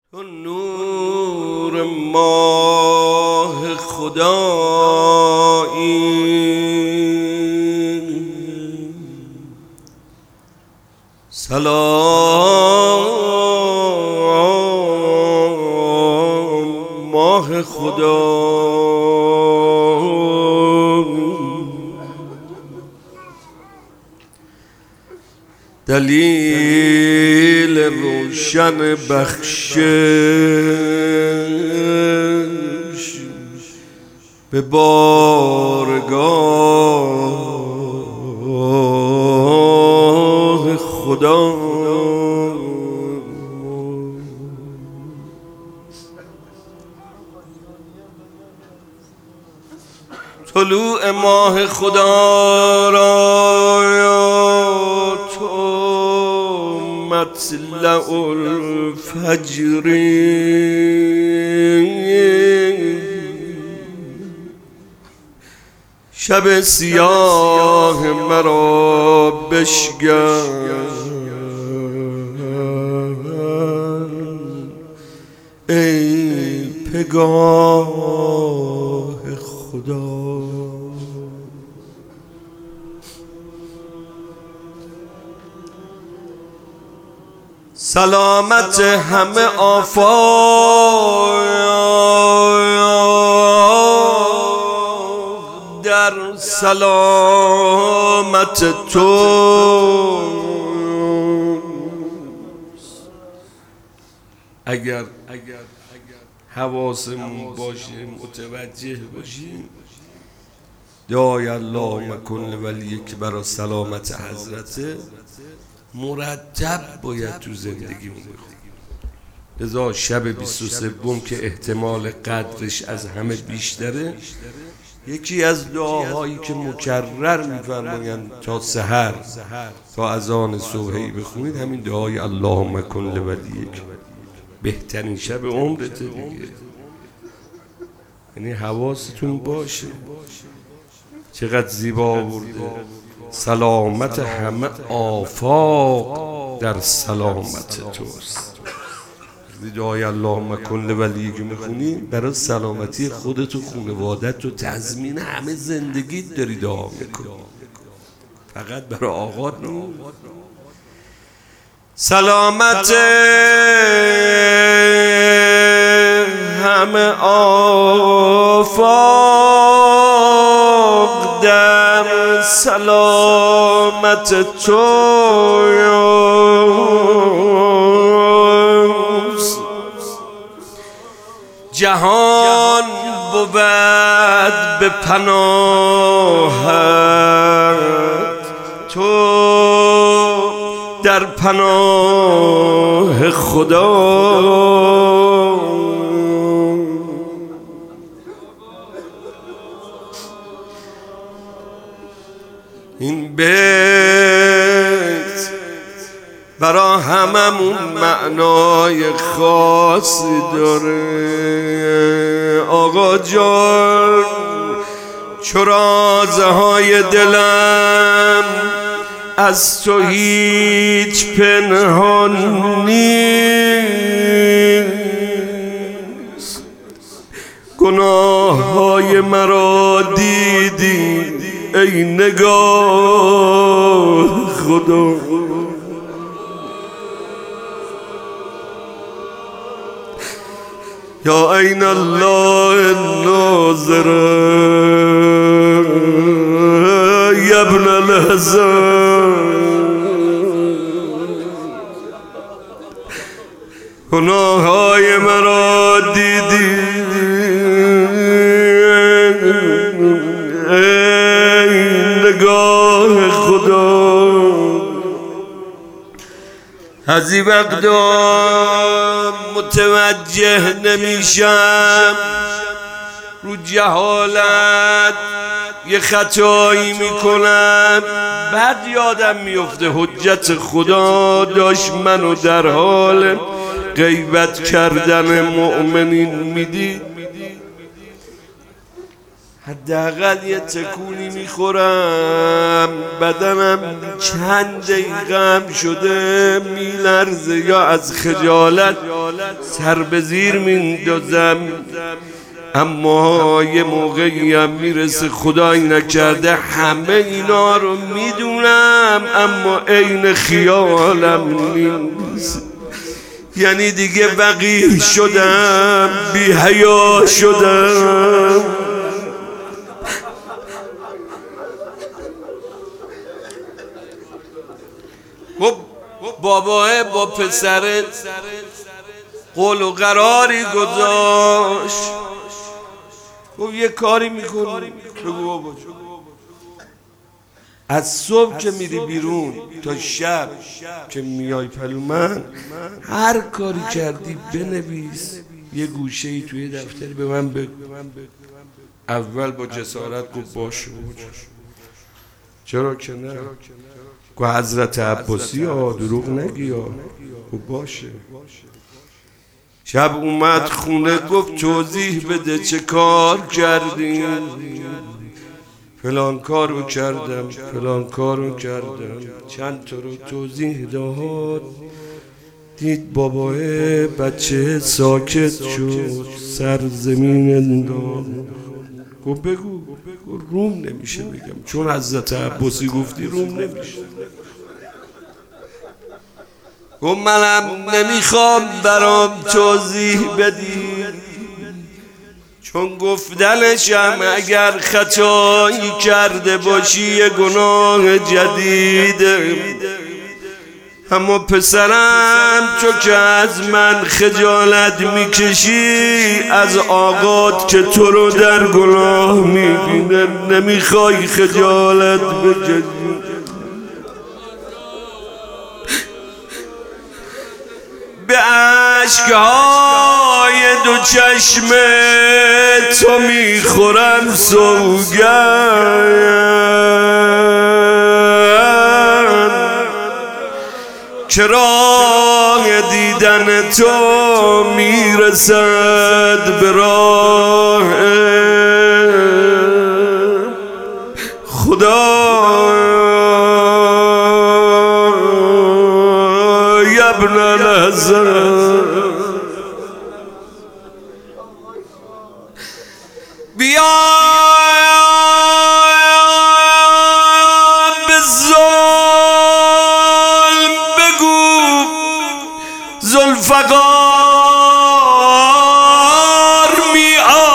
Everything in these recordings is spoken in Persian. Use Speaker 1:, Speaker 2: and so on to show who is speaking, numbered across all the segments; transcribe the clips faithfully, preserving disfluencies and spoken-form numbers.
Speaker 1: تو نور ماه خدایی، سلام ماه خدا. دلیل روشن بخشش به بارگاه خدا. طلوع ماه خدا را تو مطلع الفجر، شب سیاه مرا بشکن ای پگاه خدا. سلامت همه آفاق در سلامت تو. اگر حواسمون باشه، متوجه باشیم، دعای اللهم کن ولیک برای سلامت حضرت مرتب باید تو زندگیمون بخونیم. لذا شب بیست و سوم که احتمال قدرش از همه بیشتره، یکی از دعاهایی که مکرر میفرمایند تا سحر، تا اذان صبحی بخونید، همین دعای اللهم کن ولیک. بهترین شب عمرته دیگه. یعنی حواستون باشه. چقدر زیبا آورده، سلامت همه آفاق در سلامت توست. دعای اللهم کن ولیک میخونی، برای سلامتی خودت و خانوادت و تضمین همه زندگیت داری دعا میکنی، فقط برای آقات نو. سلامت همه آفاق در سلامت توست. جهان بود به پناهت، تو در پناه خدا. این بیت برا هممون معنای خاصی داره. آقا جان، چو رازهای دلم از تو هیچ پنهان نیست، گناههای مرا دیدی ای نگاه خدا. یا عین الله الناظر یا ابن الحسن، گناههای مرا دیدی ای نگاه خدا. هزی وقتا متوجه نمیشم، رو جهالت یه خطایی میکنم، بعد یادم میفته حجت خدا داشت منو در حال غیبت کردن مؤمنین میدید. حداقل یه تکونی میخورم، بدنم چند دقیقه هم شده میلرزه یا از خجالت سر به زیر میندازم. اما یه موقعی هم میرسه خدای نکرده همه اینا رو میدونم اما عین خیالم نیست. یعنی دیگه وقیح شدم، بی حیا شدم. خب باباه با پسر قول و قراری گذاشت، خب یه کاری میکنی، بگو بابا از صبح که میری بیرون تا شب که میای پلو من هر کاری کردی بنویس، یه گوشه ای توی دفتری به من بگو. اول با جسارت گفت باشه، چرا که نه، گفت حضرت عباسی ها دروغ نگی ها، گفت باشه. شب اومد خونه گفت توضیح بده چه کار کردی. فلان کارو کردم، فلان کارو کردم، چند تا رو توضیح داد. دید باباه بچه ساکت شد، سر زمین انداخت. گفت بگو. روم نمیشه بگم، چون حضرت عباسی گفتی روم نمیشه. گفت منم نمیخوام برام توضیح بدی، چون گفتنشم اگر خطایی کرده باشی یه گناه جدیده. اما پسرم چون که از من خجالت میکشی، از آقات که تو رو در گناه میبینه نمیخوای خجالت بکشی. به عشقهای دو چشم تو میخورم سوگند، که راه دیدن تو میرسد به راه خدا. ابن الحسن بیا به ظلم بگو ذوالفقار می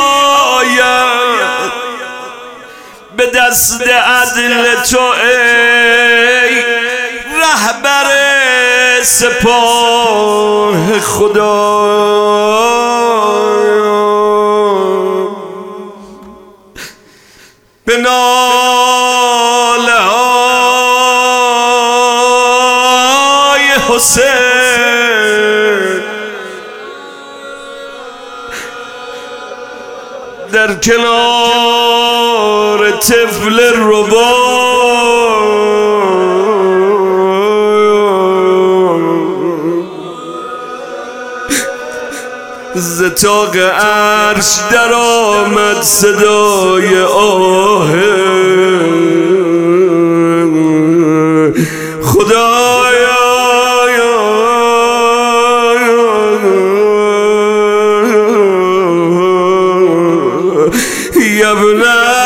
Speaker 1: آید، به دست عدل تو ای رهبر سپاه خدا. به ناله های حسین در کنار طفل ربا ز طاق عرش در آمد صدای آه خدایا. یا ابن